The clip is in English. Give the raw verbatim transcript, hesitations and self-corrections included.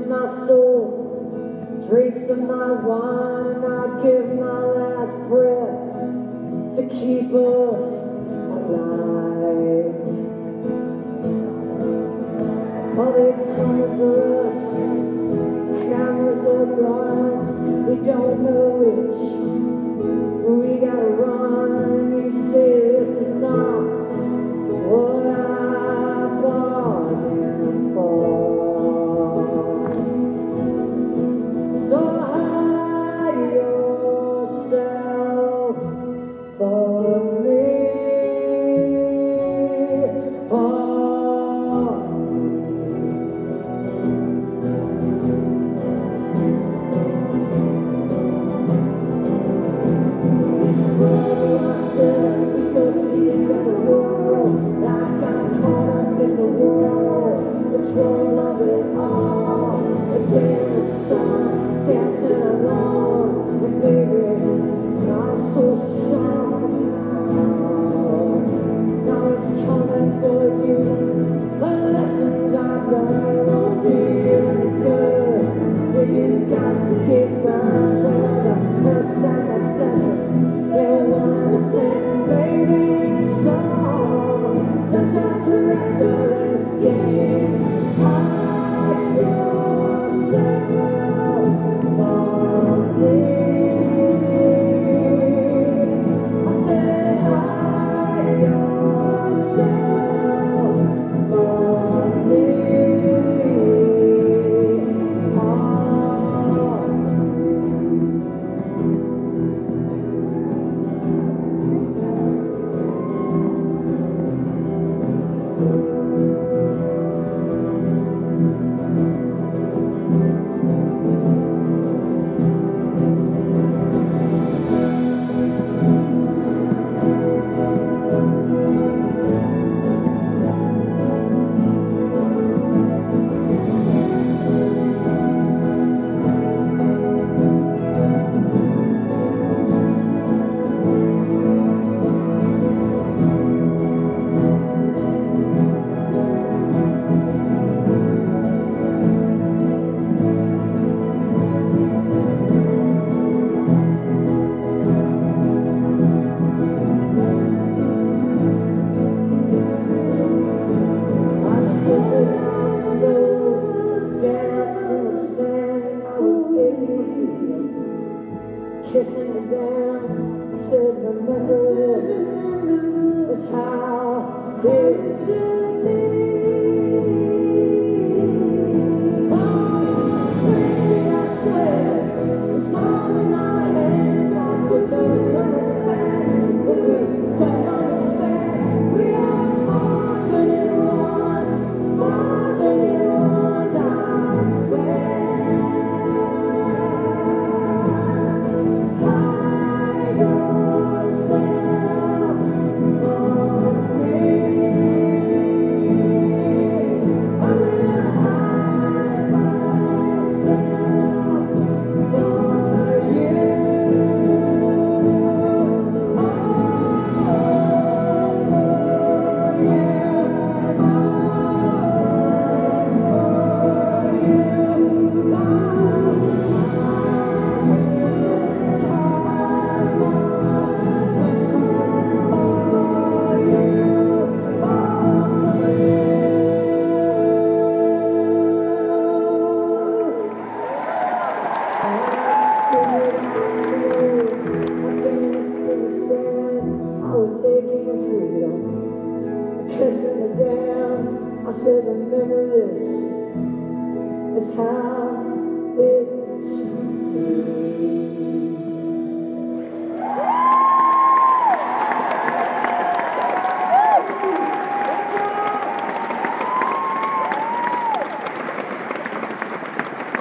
my soul, drinks of my wine, and I'd give my last breath to keep us alive. Oh, they coming for us, cameras or guns, we don't know which, we gotta run. You say this is not what I bargained for, so hide yourself from me. Oh, control of it all, again the sun, dancing alone, and baby, I'm so sorry now. Now it's coming for you, the lessons I've learned won't do you any good. Yeah, you got to get burned with the curse and the blessing, they won't understand, baby, so such a treacherous game. Hide yourself from me. I said hide yourself from me. Kissing you down, I said, remember this is how it should be. Oh, baby, I said, it's all in my hands, got to learn to respect, but we don't understand. We are fortunate ones, fortunate ones, I swear. Kissing her down, I said, remember this is how